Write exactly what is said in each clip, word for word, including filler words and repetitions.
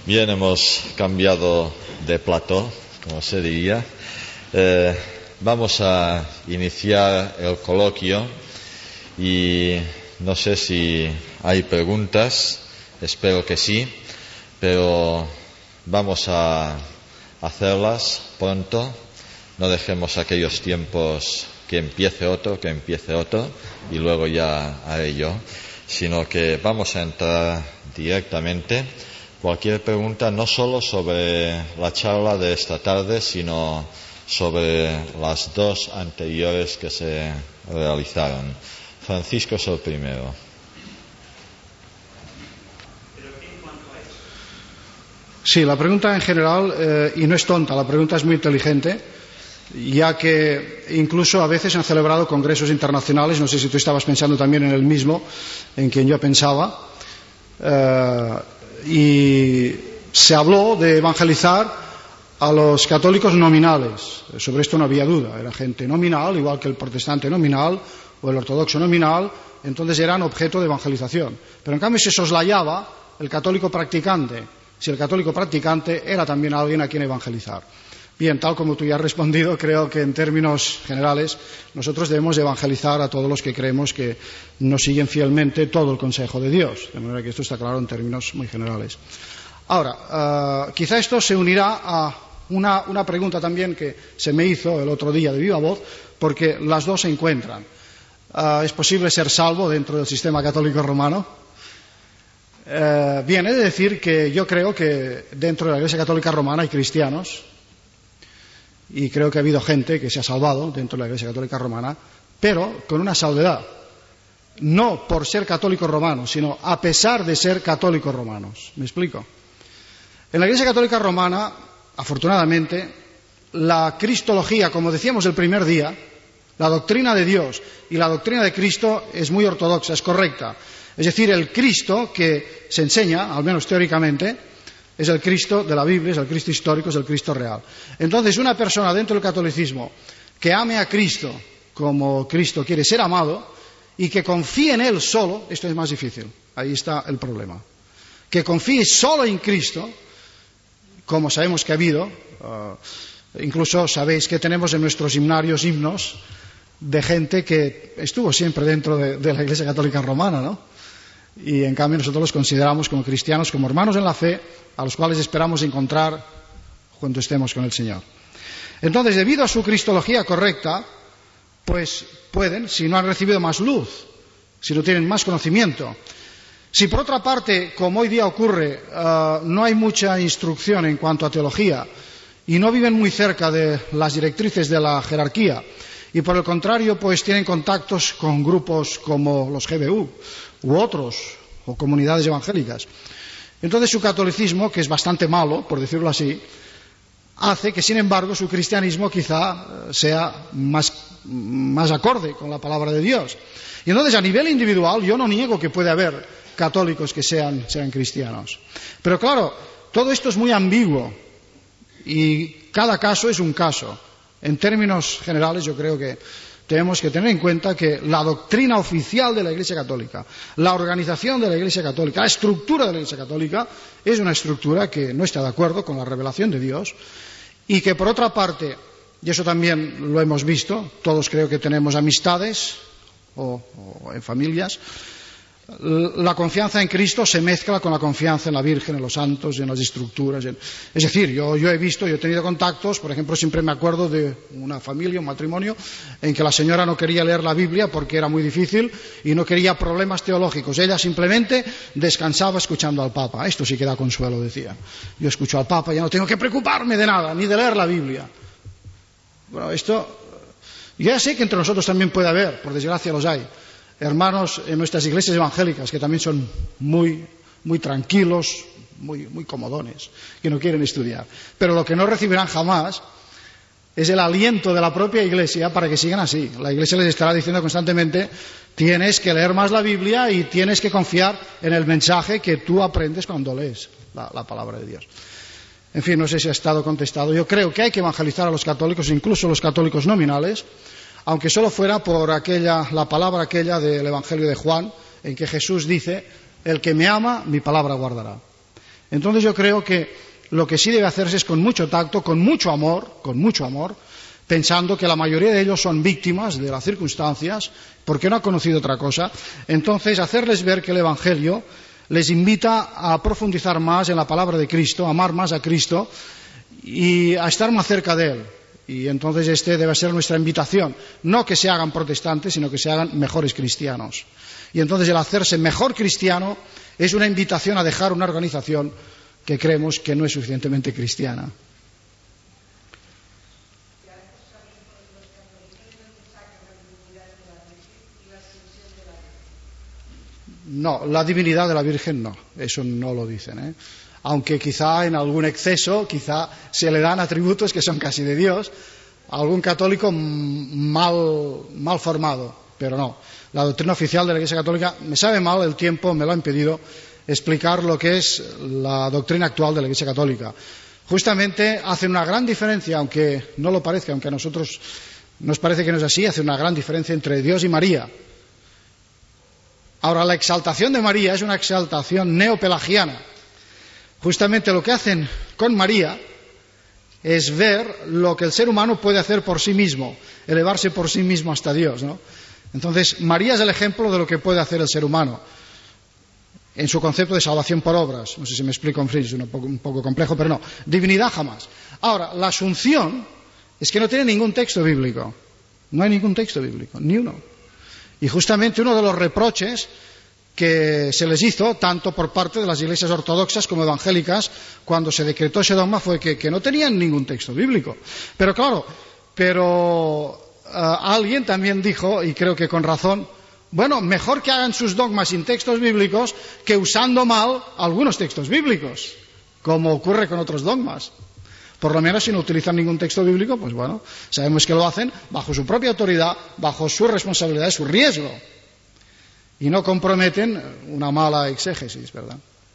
Bien, hemos cambiado de plató, como se diría. Eh, vamos a iniciar el coloquio y no sé si hay preguntas, espero que sí, pero vamos a hacerlas pronto. No dejemos aquellos tiempos que empiece otro, que empiece otro y luego ya haré yo, sino que vamos a entrar directamente. Cualquier pregunta, no solo sobre la charla de esta tarde, sino sobre las dos anteriores que se realizaron. Francisco es el primero. Sí, la pregunta en general, eh, y no es tonta, la pregunta es muy inteligente, ya que incluso a veces han celebrado congresos internacionales, no sé si tú estabas pensando también en el mismo, en quien yo pensaba, eh, y se habló de evangelizar a los católicos nominales. Sobre esto no había duda, era gente nominal, igual que el protestante nominal o el ortodoxo nominal, entonces eran objeto de evangelización. Pero en cambio se soslayaba el católico practicante, si el católico practicante era también alguien a quien evangelizar. Bien, tal como tú ya has respondido, creo que en términos generales nosotros debemos evangelizar a todos los que creemos que nos siguen fielmente todo el consejo de Dios. De manera que esto está claro en términos muy generales. Ahora, uh, quizá esto se unirá a una, una pregunta también que se me hizo el otro día de viva voz, porque las dos se encuentran. Uh, ¿Es posible ser salvo dentro del sistema católico romano? Uh, bien, he de decir que yo creo que dentro de la Iglesia Católica Romana hay cristianos, y creo que ha habido gente que se ha salvado dentro de la Iglesia Católica Romana, pero con una salvedad. No por ser católicos romanos, sino a pesar de ser católicos romanos. ¿Me explico? En la Iglesia Católica Romana, afortunadamente, la cristología, como decíamos el primer día, la doctrina de Dios y la doctrina de Cristo es muy ortodoxa, es correcta. Es decir, el Cristo que se enseña, al menos teóricamente, es el Cristo de la Biblia, es el Cristo histórico, es el Cristo real. Entonces, una persona dentro del catolicismo que ame a Cristo como Cristo quiere ser amado y que confíe en Él solo, esto es más difícil. Ahí está el problema. Que confíe solo en Cristo, como sabemos que ha habido, uh, incluso sabéis que tenemos en nuestros himnarios himnos de gente que estuvo siempre dentro de, de la Iglesia Católica Romana, ¿no? Y en cambio nosotros los consideramos como cristianos, como hermanos en la fe, a los cuales esperamos encontrar cuando estemos con el Señor. Entonces, debido a su cristología correcta, pues pueden, si no han recibido más luz, si no tienen más conocimiento. Si por otra parte, como hoy día ocurre, uh, no hay mucha instrucción en cuanto a teología y no viven muy cerca de las directrices de la jerarquía, y por el contrario, pues tienen contactos con grupos como los G B U u otros, o comunidades evangélicas. Entonces su catolicismo, que es bastante malo, por decirlo así, hace que, sin embargo, su cristianismo quizá sea más, más acorde con la palabra de Dios. Y entonces, a nivel individual, yo no niego que puede haber católicos que sean, sean cristianos. Pero claro, todo esto es muy ambiguo y cada caso es un caso. En términos generales, yo creo que tenemos que tener en cuenta que la doctrina oficial de la Iglesia Católica, la organización de la Iglesia Católica, la estructura de la Iglesia Católica es una estructura que no está de acuerdo con la revelación de Dios y que, por otra parte, y eso también lo hemos visto, todos creo que tenemos amistades o, o en familias, la confianza en Cristo se mezcla con la confianza en la Virgen, en los santos, en las estructuras. En... Es decir, yo, yo he visto, yo he tenido contactos, por ejemplo, siempre me acuerdo de una familia, un matrimonio, en que la señora no quería leer la Biblia porque era muy difícil y no quería problemas teológicos. Ella simplemente descansaba escuchando al Papa. Esto sí que da consuelo, decía. Yo escucho al Papa, ya no tengo que preocuparme de nada, ni de leer la Biblia. Bueno, esto... Yo ya sé que entre nosotros también puede haber, por desgracia los hay, hermanos en nuestras iglesias evangélicas que también son muy, muy tranquilos, muy, muy comodones, que no quieren estudiar. Pero lo que no recibirán jamás es el aliento de la propia Iglesia para que sigan así. La Iglesia les estará diciendo constantemente: tienes que leer más la Biblia y tienes que confiar en el mensaje que tú aprendes cuando lees la, la palabra de Dios. En fin, no sé si ha estado contestado. Yo creo que hay que evangelizar a los católicos, incluso los católicos nominales, aunque solo fuera por aquella, la palabra aquella del Evangelio de Juan, en que Jesús dice: el que me ama, mi palabra guardará. Entonces yo creo que lo que sí debe hacerse es con mucho tacto, con mucho amor, con mucho amor, pensando que la mayoría de ellos son víctimas de las circunstancias, porque no han conocido otra cosa. Entonces, hacerles ver que el Evangelio les invita a profundizar más en la palabra de Cristo, a amar más a Cristo y a estar más cerca de Él. Y entonces este debe ser nuestra invitación, no que se hagan protestantes, sino que se hagan mejores cristianos. Y entonces el hacerse mejor cristiano es una invitación a dejar una organización que creemos que no es suficientemente cristiana. No, la divinidad de la Virgen no, eso no lo dicen, ¿eh? Aunque quizá en algún exceso, quizá se le dan atributos que son casi de Dios a algún católico mal, mal formado, pero no. La doctrina oficial de la Iglesia Católica, me sabe mal, el tiempo me lo ha impedido explicar lo que es la doctrina actual de la Iglesia Católica. Justamente hace una gran diferencia, aunque no lo parezca, aunque a nosotros nos parece que no es así, hace una gran diferencia entre Dios y María. Ahora, la exaltación de María es una exaltación neopelagiana. Justamente lo que hacen con María es ver lo que el ser humano puede hacer por sí mismo, elevarse por sí mismo hasta Dios, ¿no? Entonces, María es el ejemplo de lo que puede hacer el ser humano en su concepto de salvación por obras. No sé si me explico en fin, es un poco, un poco complejo, pero no. Divinidad jamás. Ahora, la asunción es que no tiene ningún texto bíblico. No hay ningún texto bíblico, ni uno. Y justamente uno de los reproches que se les hizo, tanto por parte de las iglesias ortodoxas como evangélicas, cuando se decretó ese dogma, fue que, que no tenían ningún texto bíblico. Pero claro, pero uh, alguien también dijo, y creo que con razón, bueno, mejor que hagan sus dogmas sin textos bíblicos que usando mal algunos textos bíblicos, como ocurre con otros dogmas. Por lo menos si no utilizan ningún texto bíblico, pues bueno, sabemos que lo hacen bajo su propia autoridad, bajo su responsabilidad y su riesgo. Y no comprometen una mala exégesis, ¿verdad?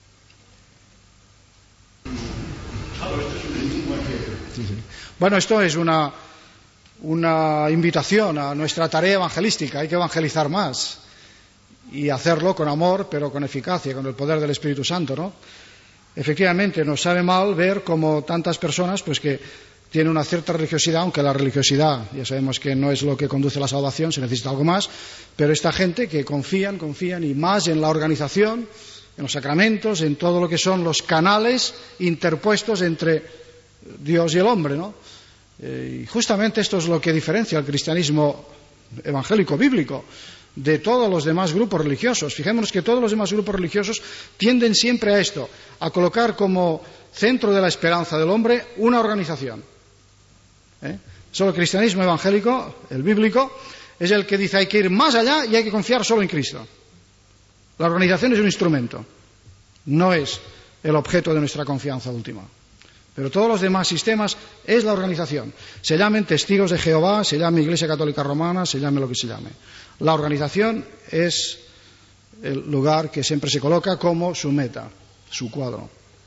Sí, sí. Bueno, esto es una, una invitación a nuestra tarea evangelística. Hay que evangelizar más y hacerlo con amor, pero con eficacia, con el poder del Espíritu Santo, ¿no? Efectivamente, nos sabe mal ver como tantas personas pues que tienen una cierta religiosidad, aunque la religiosidad ya sabemos que no es lo que conduce a la salvación, se necesita algo más, pero esta gente que confían, confían y más en la organización, en los sacramentos, en todo lo que son los canales interpuestos entre Dios y el hombre, ¿no? Eh, y justamente esto es lo que diferencia al cristianismo evangélico bíblico de todos los demás grupos religiosos. Fijémonos que todos los demás grupos religiosos tienden siempre a esto, a colocar como centro de la esperanza del hombre una organización. ¿Eh? Solo el cristianismo evangélico, el bíblico, es el que dice hay que ir más allá y hay que confiar solo en Cristo. La organización es un instrumento, no es el objeto de nuestra confianza última. Pero todos los demás sistemas es la organización. Se llamen testigos de Jehová, se llame Iglesia Católica Romana, se llame lo que se llame. La organización es el lugar que siempre se coloca como su meta, su cuadro.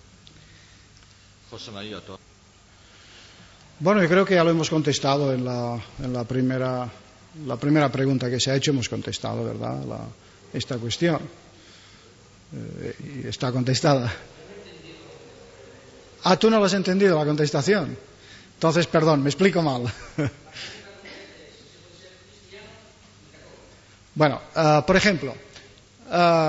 José María. Bueno, yo creo que ya lo hemos contestado en la, en la, primera, la primera pregunta que se ha hecho, hemos contestado, ¿verdad?, la, esta cuestión. Eh, y está contestada. Ah, tú no lo has entendido, la contestación. Entonces, perdón, me explico mal. Bueno, uh, por ejemplo, uh,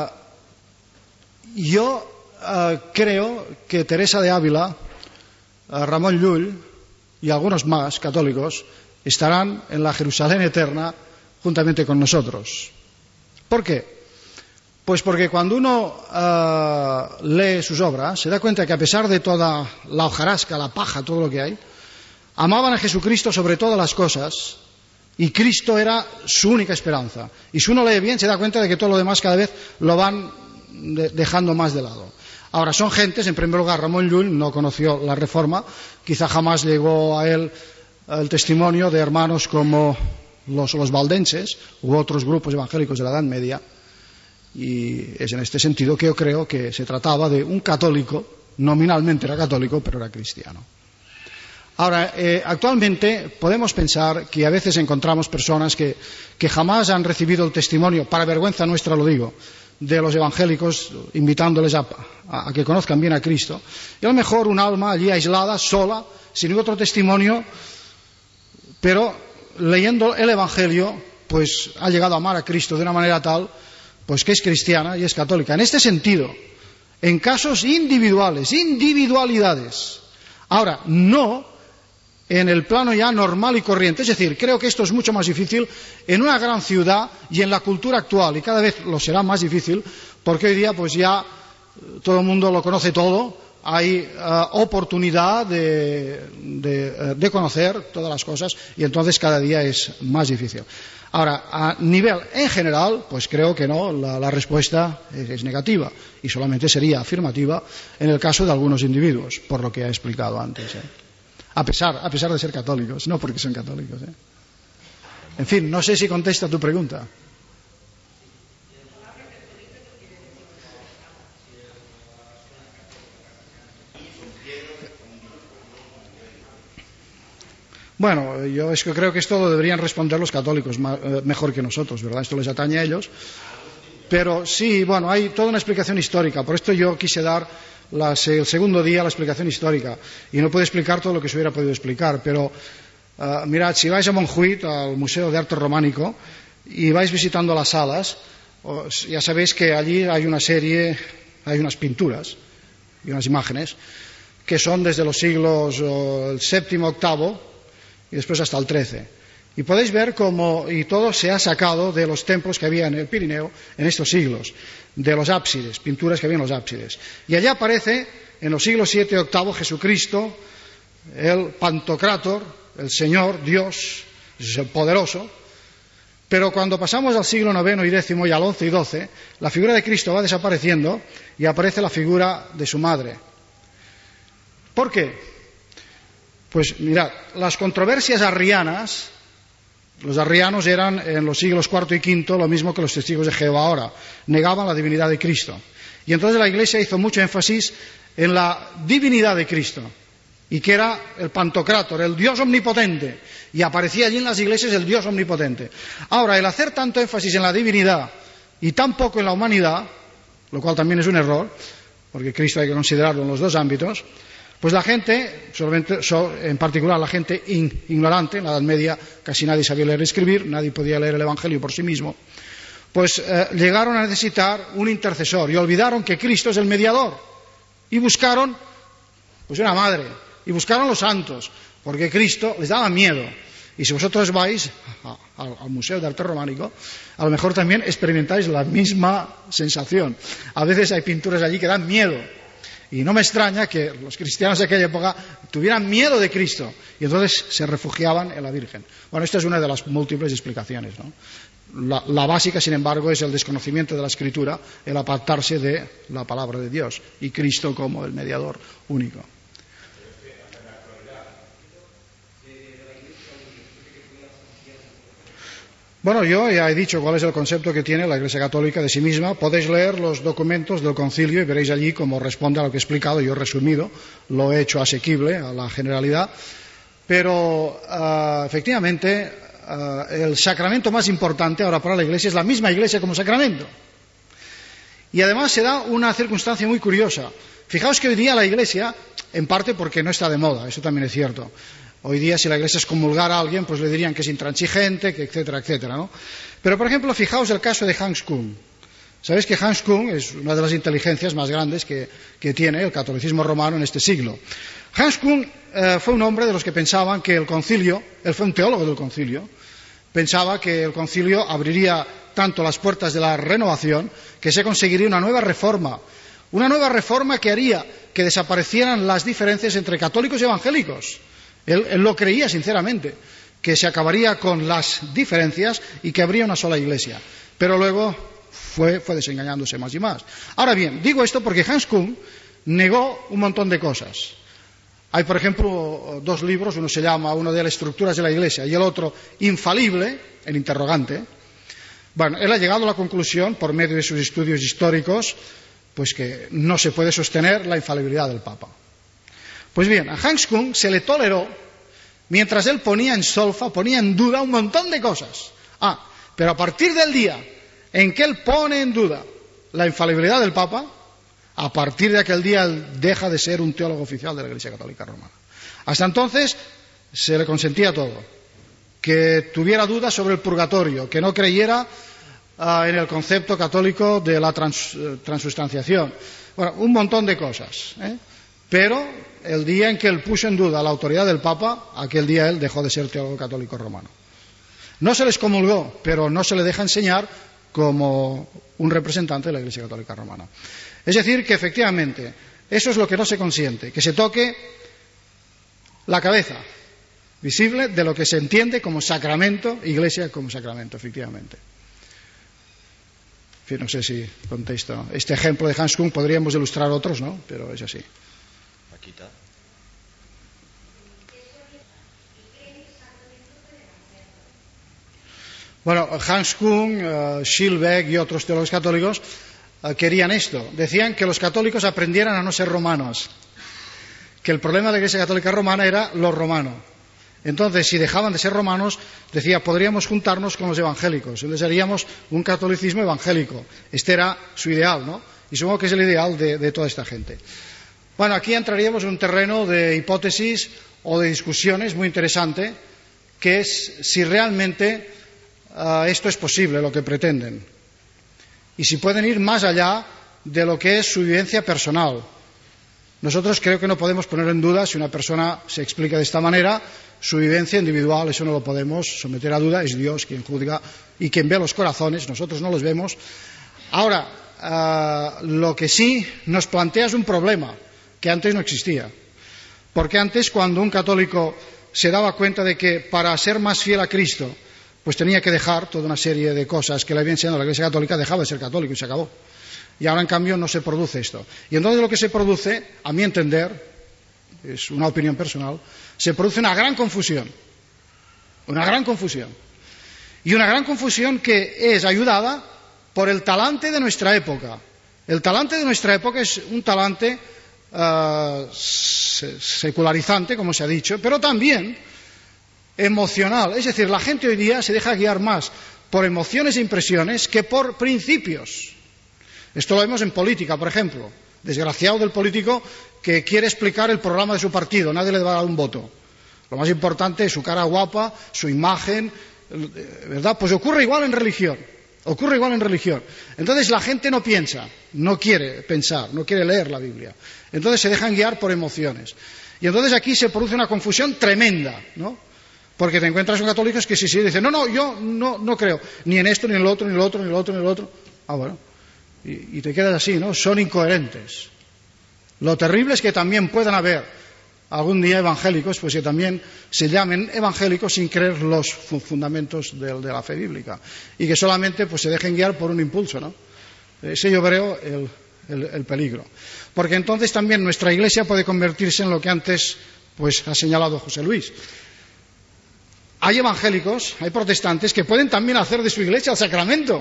yo uh, creo que Teresa de Ávila, uh, Ramón Llull y algunos más católicos estarán en la Jerusalén eterna juntamente con nosotros. ¿Por qué? Pues porque cuando uno uh, lee sus obras, se da cuenta que a pesar de toda la hojarasca, la paja, todo lo que hay, amaban a Jesucristo sobre todas las cosas y Cristo era su única esperanza. Y si uno lee bien, se da cuenta de que todo lo demás cada vez lo van de- dejando más de lado. Ahora, son gentes, en primer lugar, Ramón Llull no conoció la Reforma, quizá jamás llegó a él el testimonio de hermanos como los, los valdenses u otros grupos evangélicos de la Edad Media. Y es en este sentido que yo creo que se trataba de un católico, nominalmente era católico, pero era cristiano. Ahora, eh, actualmente podemos pensar que a veces encontramos personas que, que jamás han recibido el testimonio, para vergüenza nuestra lo digo, de los evangélicos, invitándoles a, a, a que conozcan bien a Cristo. Y a lo mejor un alma allí aislada, sola, sin ningún otro testimonio, pero leyendo el Evangelio, pues ha llegado a amar a Cristo de una manera tal, pues que es cristiana y es católica. En este sentido, en casos individuales, individualidades. Ahora, no en el plano ya normal y corriente. Es decir, creo que esto es mucho más difícil en una gran ciudad y en la cultura actual, y cada vez lo será más difícil, porque hoy día pues ya todo el mundo lo conoce todo. Hay uh, oportunidad de, de, uh, de conocer todas las cosas y entonces cada día es más difícil. Ahora, a nivel en general, pues creo que no, la, la respuesta es, es negativa y solamente sería afirmativa en el caso de algunos individuos, por lo que he explicado antes. ¿eh? A pesar, a pesar de ser católicos, no porque son católicos. ¿eh? En fin, no sé si contesta tu pregunta. Bueno, yo es que creo que esto lo deberían responder los católicos mejor que nosotros, ¿verdad? Esto les atañe a ellos. Pero sí, bueno, hay toda una explicación histórica. Por esto yo quise dar las, el segundo día la explicación histórica. Y no puedo explicar todo lo que se hubiera podido explicar. Pero uh, mirad, si vais a Montjuïc, al Museo de Arte Románico, y vais visitando las salas, os, ya sabéis que allí hay una serie, hay unas pinturas y unas imágenes que son desde los siglos oh, el séptimo, octavo, y después hasta el trece. Y podéis ver cómo, y todo se ha sacado de los templos que había en el Pirineo en estos siglos, de los ábsides, pinturas que había en los ábsides. Y allá aparece, en los siglos siete y octavo, Jesucristo, el Pantocrátor, el Señor, Dios, es el poderoso. Pero cuando pasamos al siglo noveno y décimo y al once y doce, la figura de Cristo va desapareciendo y aparece la figura de su madre. ¿Por qué? Pues mirad, las controversias arrianas, los arrianos eran en los siglos cuarto y quinto lo mismo que los testigos de Jehová ahora, negaban la divinidad de Cristo. Y entonces la Iglesia hizo mucho énfasis en la divinidad de Cristo, y que era el Pantocrátor, el Dios omnipotente, y aparecía allí en las iglesias el Dios omnipotente. Ahora, el hacer tanto énfasis en la divinidad y tan poco en la humanidad, lo cual también es un error, porque Cristo hay que considerarlo en los dos ámbitos, pues la gente, solamente, en particular la gente ignorante, en la Edad Media casi nadie sabía leer y escribir, nadie podía leer el Evangelio por sí mismo, pues eh, llegaron a necesitar un intercesor y olvidaron que Cristo es el mediador y buscaron pues una madre y buscaron los santos porque Cristo les daba miedo. Y si vosotros vais a, a, al Museo de Arte Románico, a lo mejor también experimentáis la misma sensación. A veces hay pinturas allí que dan miedo. Y no me extraña que los cristianos de aquella época tuvieran miedo de Cristo y entonces se refugiaban en la Virgen. Bueno, esta es una de las múltiples explicaciones, ¿no? La, la básica, sin embargo, es el desconocimiento de la Escritura, el apartarse de la palabra de Dios y Cristo como el mediador único. Bueno, yo ya he dicho cuál es el concepto que tiene la Iglesia Católica de sí misma. Podéis leer los documentos del concilio y veréis allí cómo responde a lo que he explicado. Yo he resumido, lo he hecho asequible a la generalidad. Pero, uh, efectivamente, uh, el sacramento más importante ahora para la Iglesia es la misma Iglesia como sacramento. Y además se da una circunstancia muy curiosa. Fijaos que hoy día la Iglesia, en parte porque no está de moda, eso también es cierto. Hoy día, si la Iglesia excomulgara a alguien, pues le dirían que es intransigente, que etcétera, etcétera, ¿no? Pero, por ejemplo, fijaos el caso de Hans Küng. Sabéis que Hans Küng es una de las inteligencias más grandes que, que tiene el catolicismo romano en este siglo. Hans Küng eh, fue un hombre de los que pensaban que el concilio, él fue un teólogo del concilio, pensaba que el concilio abriría tanto las puertas de la renovación que se conseguiría una nueva reforma, una nueva reforma que haría que desaparecieran las diferencias entre católicos y evangélicos. Él, él lo creía sinceramente, que se acabaría con las diferencias y que habría una sola iglesia. Pero luego fue, fue desengañándose más y más. Ahora bien, digo esto porque Hans Küng negó un montón de cosas. Hay, por ejemplo, dos libros, uno se llama, uno de las estructuras de la iglesia y el otro, Infalible, el interrogante. Bueno, él ha llegado a la conclusión, por medio de sus estudios históricos, pues que no se puede sostener la infalibilidad del Papa. Pues bien, a Hans Küng se le toleró mientras él ponía en solfa, ponía en duda un montón de cosas. Ah, pero a partir del día en que él pone en duda la infalibilidad del Papa, a partir de aquel día él deja de ser un teólogo oficial de la Iglesia Católica Romana. Hasta entonces se le consentía todo, que tuviera dudas sobre el purgatorio, que no creyera uh, en el concepto católico de la trans, uh, transustanciación. Bueno, un montón de cosas, ¿eh? Pero el día en que él puso en duda la autoridad del Papa, aquel día él dejó de ser teólogo católico romano. No se les comulgó, pero no se le deja enseñar como un representante de la Iglesia Católica Romana. Es decir, que efectivamente, eso es lo que no se consiente, que se toque la cabeza visible de lo que se entiende como sacramento, Iglesia como sacramento, efectivamente. En fin, no sé si contesto. Este ejemplo de Hans Küng podríamos ilustrar otros, ¿no? Pero es así. Paquita. Bueno, Hans Küng, uh, Schillebeck y otros teólogos católicos uh, querían esto. Decían que los católicos aprendieran a no ser romanos, que el problema de la Iglesia Católica Romana era lo romano. Entonces, si dejaban de ser romanos, decía, podríamos juntarnos con los evangélicos. Entonces haríamos un catolicismo evangélico. Este era su ideal, ¿no? Y supongo que es el ideal de, de toda esta gente. Bueno, aquí entraríamos en un terreno de hipótesis o de discusiones muy interesante, que es si realmente uh, esto es posible, lo que pretenden. Y si pueden ir más allá de lo que es su vivencia personal. Nosotros creo que no podemos poner en duda si una persona se explica de esta manera, su vivencia individual, eso no lo podemos someter a duda, es Dios quien juzga y quien ve los corazones, nosotros no los vemos. Ahora, uh, lo que sí nos plantea es un problema que antes no existía, porque antes, cuando un católico se daba cuenta de que para ser más fiel a Cristo pues tenía que dejar toda una serie de cosas que le había enseñado la Iglesia Católica, dejaba de ser católico y se acabó. Y ahora, en cambio, no se produce esto. Y entonces lo que se produce, a mi entender, es una opinión personal, se produce una gran confusión. Una gran confusión. Y una gran confusión que es ayudada por el talante de nuestra época. El talante de nuestra época es un talante uh, secularizante, como se ha dicho, pero también emocional. Es decir, la gente hoy día se deja guiar más por emociones e impresiones que por principios. Esto lo vemos en política, por ejemplo. Desgraciado del político que quiere explicar el programa de su partido, nadie le va a dar un voto. Lo más importante es su cara guapa, su imagen, ¿verdad? Pues ocurre igual en religión, ocurre igual en religión. Entonces la gente no piensa, no quiere pensar, no quiere leer la Biblia. Entonces se dejan guiar por emociones. Y entonces aquí se produce una confusión tremenda, ¿no? Porque te encuentras con católicos que sí, sí, dicen, no, no, yo no, no creo, ni en esto, ni en el otro, ni en el otro, ni en el otro, ni en el otro. Ah, bueno. Y, y te quedas así, ¿no? Son incoherentes. Lo terrible es que también puedan haber algún día evangélicos, pues que también se llamen evangélicos sin creer los fundamentos de, de la fe bíblica. Y que solamente pues se dejen guiar por un impulso, ¿no? Ese yo creo el, el, el peligro. Porque entonces también nuestra Iglesia puede convertirse en lo que antes pues ha señalado José Luis. Hay evangélicos, hay protestantes que pueden también hacer de su Iglesia el sacramento.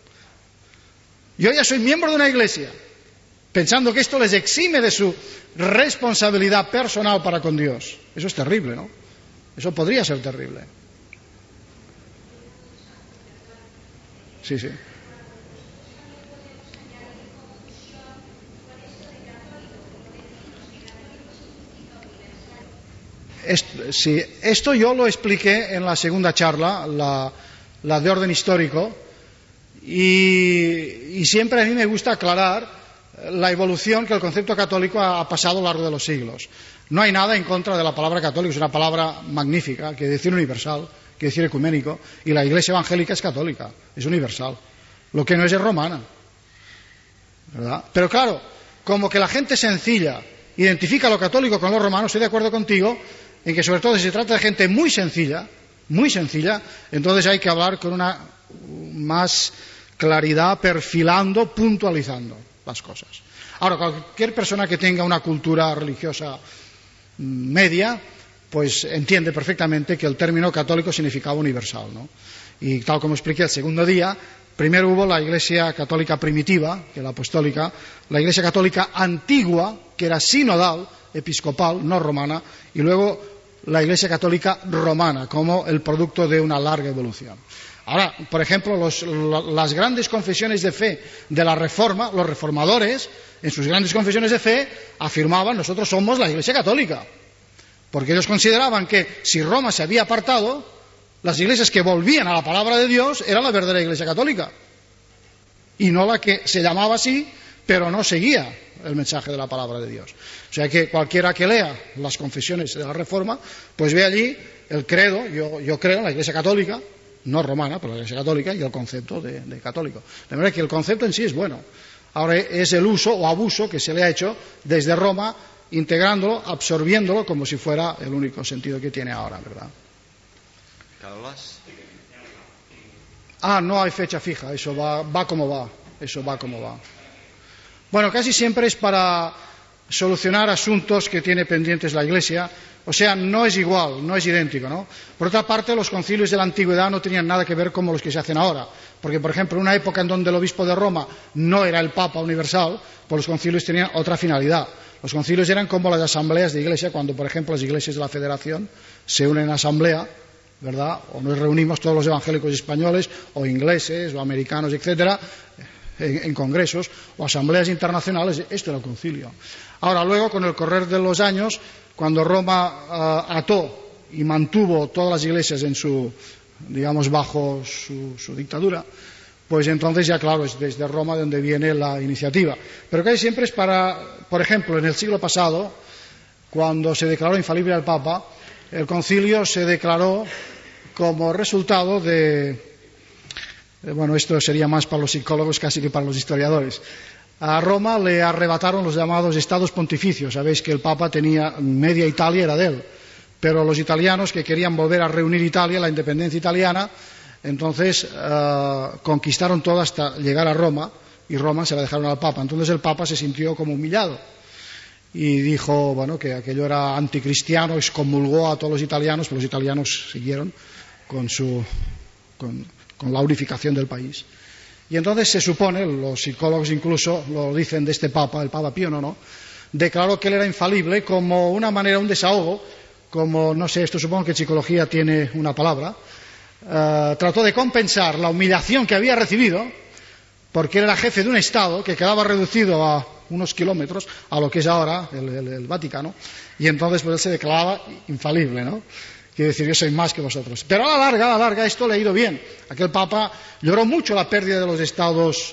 Yo ya soy miembro de una iglesia, pensando que esto les exime de su responsabilidad personal para con Dios. Eso es terrible, ¿no? Eso podría ser terrible. Sí, sí. Esto, sí, esto yo lo expliqué en la segunda charla, la, la de orden histórico. Y, y siempre a mí me gusta aclarar la evolución que el concepto católico ha, ha pasado a lo largo de los siglos. No hay nada en contra de la palabra católico, es una palabra magnífica, quiere decir universal, quiere decir ecuménico, y la Iglesia evangélica es católica, es universal. Lo que no es es romana, ¿verdad? Pero claro, como que la gente sencilla identifica lo católico con lo romano, estoy de acuerdo contigo en que sobre todo si se trata de gente muy sencilla, muy sencilla, entonces hay que hablar con una más claridad, perfilando, puntualizando las cosas. Ahora, cualquier persona que tenga una cultura religiosa media, pues entiende perfectamente que el término católico significaba universal, ¿no? Y tal como expliqué el segundo día, primero hubo la Iglesia católica primitiva, que es la apostólica, la Iglesia católica antigua, que era sinodal, episcopal, no romana, y luego la Iglesia católica romana, como el producto de una larga evolución. Ahora, por ejemplo, los, las grandes confesiones de fe de la Reforma, los reformadores, en sus grandes confesiones de fe, afirmaban: nosotros somos la Iglesia Católica. Porque ellos consideraban que si Roma se había apartado, las iglesias que volvían a la palabra de Dios era la verdadera Iglesia Católica. Y no la que se llamaba así, pero no seguía el mensaje de la palabra de Dios. O sea que cualquiera que lea las confesiones de la Reforma, pues ve allí el credo. Yo, yo creo en la Iglesia Católica, no romana, pero la Iglesia Católica, y el concepto de, de católico. De manera que el concepto en sí es bueno. Ahora es el uso o abuso que se le ha hecho desde Roma, integrándolo, absorbiéndolo como si fuera el único sentido que tiene ahora, ¿verdad? Carlos. Ah, no hay fecha fija, eso va, va como va, eso va como va. Bueno, casi siempre es para solucionar asuntos que tiene pendientes la Iglesia, o sea, no es igual, no es idéntico, ¿no? Por otra parte, los concilios de la antigüedad no tenían nada que ver con los que se hacen ahora, porque, por ejemplo, en una época en donde el obispo de Roma no era el Papa universal, pues los concilios tenían otra finalidad. Los concilios eran como las asambleas de iglesia, cuando, por ejemplo, las iglesias de la Federación se unen en asamblea, ¿verdad? O nos reunimos todos los evangélicos españoles, o ingleses, o americanos, etcétera, en, en congresos, o asambleas internacionales. Esto era el concilio. Ahora, luego, con el correr de los años, cuando Roma uh, ató y mantuvo todas las iglesias en su, digamos, bajo su, su dictadura, pues entonces ya, claro, es desde Roma donde viene la iniciativa. Pero casi siempre es para, por ejemplo, en el siglo pasado, cuando se declaró infalible al Papa, el concilio se declaró como resultado de, de, bueno, esto sería más para los psicólogos casi que para los historiadores. A Roma le arrebataron los llamados estados pontificios. Sabéis que el Papa tenía media Italia, era de él. Pero los italianos que querían volver a reunir Italia, la independencia italiana, entonces uh, conquistaron todo hasta llegar a Roma, y Roma se la dejaron al Papa. Entonces el Papa se sintió como humillado y dijo, bueno, que aquello era anticristiano, excomulgó a todos los italianos, pero los italianos siguieron con, su, con, con la unificación del país. Y entonces se supone, los psicólogos incluso lo dicen de este Papa, el Papa Pío noveno, declaró que él era infalible como una manera, un desahogo, como, no sé, esto supongo que en psicología tiene una palabra. Uh, trató de compensar la humillación que había recibido, porque él era jefe de un Estado que quedaba reducido a unos kilómetros a lo que es ahora el, el, el Vaticano, y entonces pues él se declaraba infalible, ¿no? Quiere decir, yo soy más que vosotros. Pero a la larga, a la larga, esto le ha ido bien. Aquel Papa lloró mucho la pérdida de los estados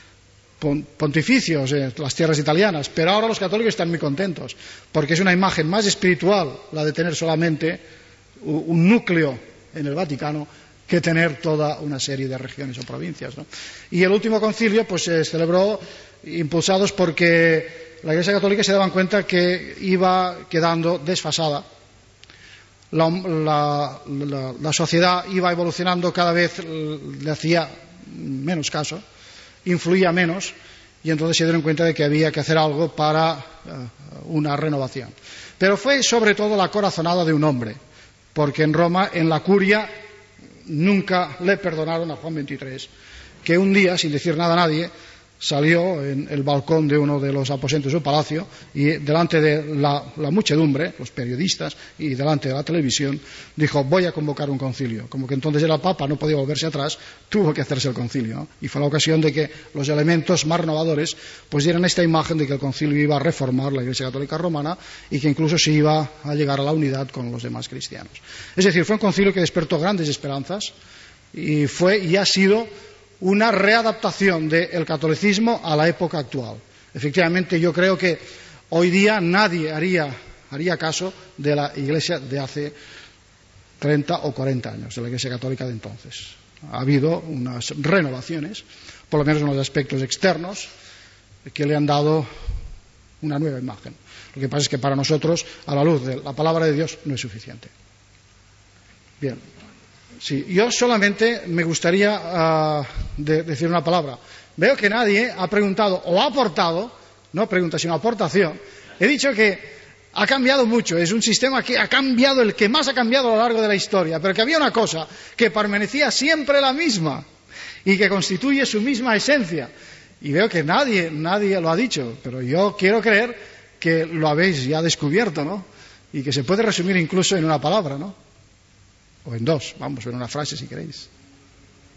pontificios en las tierras italianas, pero ahora los católicos están muy contentos, porque es una imagen más espiritual la de tener solamente un núcleo en el Vaticano que tener toda una serie de regiones o provincias, ¿no? Y el último concilio pues se celebró impulsados porque la Iglesia Católica se daban cuenta que iba quedando desfasada. La, la, la, la sociedad iba evolucionando, cada vez le hacía menos caso, influía menos, y entonces se dieron cuenta de que había que hacer algo para uh, una renovación. Pero fue sobre todo la corazonada de un hombre, porque en Roma, en la curia, nunca le perdonaron a Juan veintitrés, que un día, sin decir nada a nadie, salió en el balcón de uno de los aposentos del palacio y delante de la, la muchedumbre, los periodistas, y delante de la televisión, dijo: voy a convocar un concilio. Como que entonces era el Papa, no podía volverse atrás, tuvo que hacerse el concilio, ¿no? Y fue la ocasión de que los elementos más renovadores pues dieran esta imagen de que el concilio iba a reformar la Iglesia Católica Romana y que incluso se iba a llegar a la unidad con los demás cristianos. Es decir, fue un concilio que despertó grandes esperanzas y fue y ha sido una readaptación del catolicismo a la época actual. Efectivamente, yo creo que hoy día nadie haría, haría caso de la Iglesia de hace treinta o cuarenta años, de la Iglesia Católica de entonces. Ha habido unas renovaciones, por lo menos en los aspectos externos, que le han dado una nueva imagen. Lo que pasa es que para nosotros, a la luz de la palabra de Dios, no es suficiente. Bien. Sí, yo solamente me gustaría uh, de, decir una palabra. Veo que nadie ha preguntado o ha aportado, no pregunta sino aportación. He dicho que ha cambiado mucho, es un sistema que ha cambiado, el que más ha cambiado a lo largo de la historia, pero que había una cosa que permanecía siempre la misma y que constituye su misma esencia. Y veo que nadie, nadie lo ha dicho, pero yo quiero creer que lo habéis ya descubierto, ¿no? Y que se puede resumir incluso en una palabra, ¿no? O en dos, vamos, en una frase si queréis.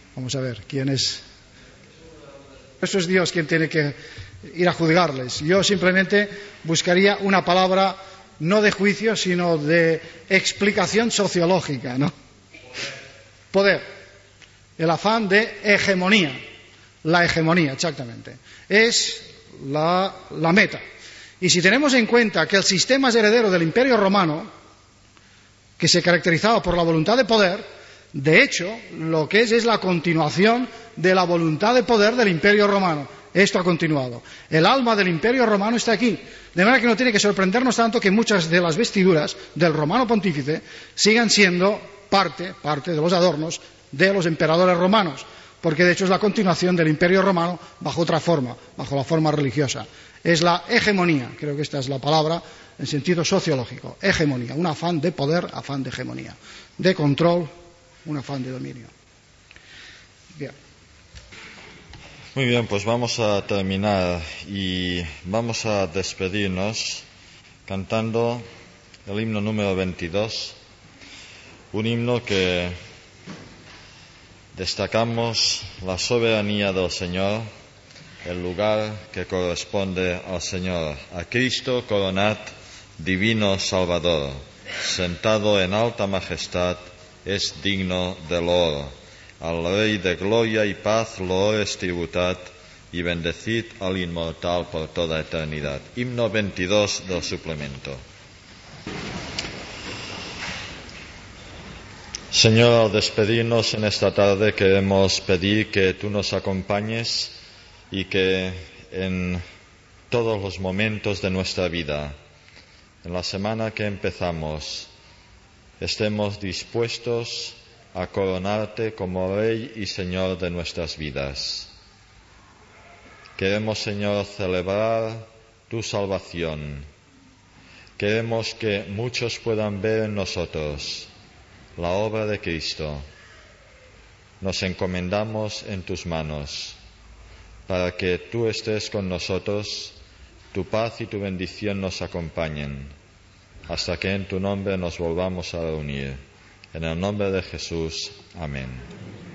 Vamos a ver, ¿quién es? Eso es Dios quien tiene que ir a juzgarles. Yo simplemente buscaría una palabra no de juicio, sino de explicación sociológica, ¿no? Poder. El afán de hegemonía. La hegemonía, exactamente. Es la, la meta. Y si tenemos en cuenta que el sistema es heredero del Imperio Romano, que se caracterizaba por la voluntad de poder, de hecho, lo que es es la continuación de la voluntad de poder del Imperio Romano. Esto ha continuado. El alma del Imperio Romano está aquí. De manera que no tiene que sorprendernos tanto que muchas de las vestiduras del romano pontífice sigan siendo parte, parte de los adornos de los emperadores romanos, porque de hecho es la continuación del Imperio Romano bajo otra forma, bajo la forma religiosa. Es la hegemonía, creo que esta es la palabra en sentido sociológico. Hegemonía, un afán de poder, afán de hegemonía, de control, un afán de dominio. Bien. Muy bien, pues vamos a terminar y vamos a despedirnos cantando el himno número veintidós, un himno que destacamos la soberanía del Señor, el lugar que corresponde al Señor, a Cristo coronad, divino Salvador, sentado en alta majestad, es digno de loor. Al Rey de gloria y paz loores tributad, y bendecid al inmortal por toda eternidad. Himno veintidós del suplemento. Señor, al despedirnos en esta tarde queremos pedir que tú nos acompañes y que en todos los momentos de nuestra vida, en la semana que empezamos, estemos dispuestos a coronarte como Rey y Señor de nuestras vidas. Queremos, Señor, celebrar tu salvación. Queremos que muchos puedan ver en nosotros la obra de Cristo. Nos encomendamos en tus manos para que tú estés con nosotros, tu paz y tu bendición nos acompañen, hasta que en tu nombre nos volvamos a reunir. En el nombre de Jesús. Amén.